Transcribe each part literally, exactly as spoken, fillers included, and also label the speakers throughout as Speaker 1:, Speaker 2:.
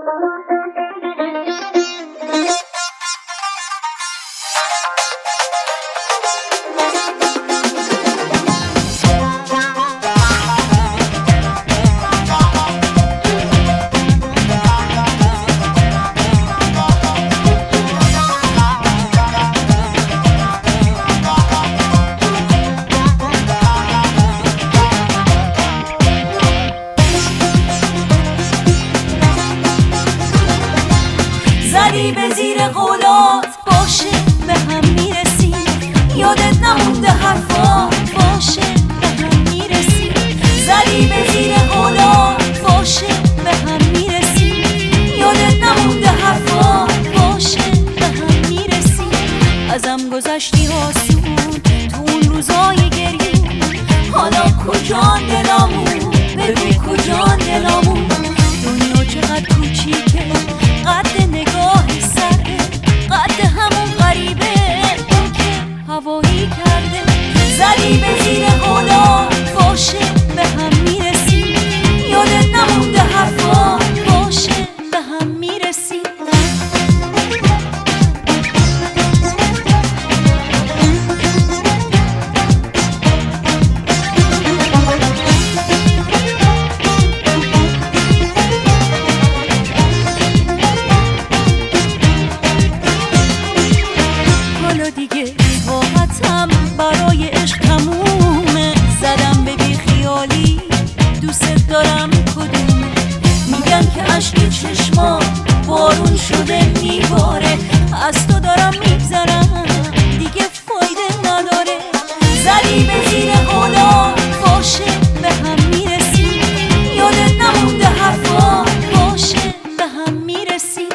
Speaker 1: به زیر قولات باشه به هم میرسی، یادت نمونده حرفات باشه به هم میرسی. زدی به زیر قولات باشه به هم میرسی، یادت نمونده حرفات باشه به هم میرسی. ازم گذشتی آسون تو اون روزای گریون، حالا کجان دلامون بگو کجان دلامون. دنیا چقدر کوچیکه قد نگاه سرده، قد همون غریبه اون که هوایی کرده. زدی به زیر قولات باشه به هم میرسی، یادت نمونده حرفات باشه به هم میرسی. دیگه طاقتم برای عشق تمومه، زدم به بی خیالی دوست دارم کدومه. میگن که عشق چشما بارون شده میباره، از تو دارم میگذرم دیگه فایده نداره. زدی به زیر قولات باشه به هم میرسی، یادت نمونده حرفات باشه به هم میرسی.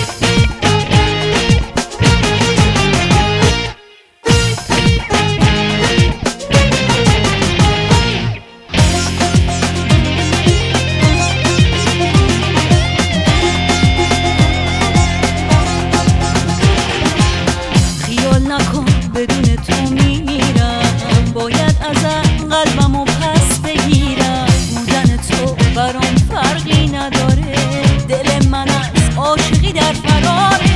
Speaker 1: نکن بدون تو میمیرم، باید از قلبمو پس بگیرم. بودن تو برام فرقی نداره، دل من از عاشقی در فراره.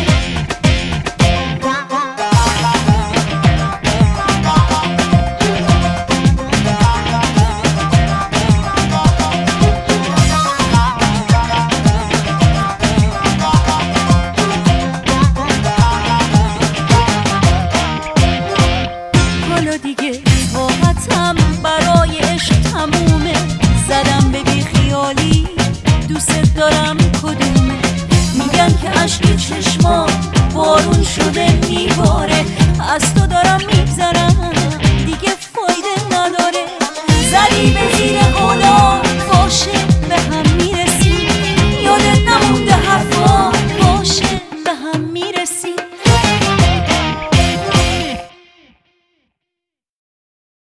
Speaker 1: دیگه طاقتم برای عشق تمومه، زدم به بی خیالی دوست دارم کدومه. میگن که عشق چشما بارون شده میباره، از تو دارم میگذرم دیگه فایده نداره. زدی به زیر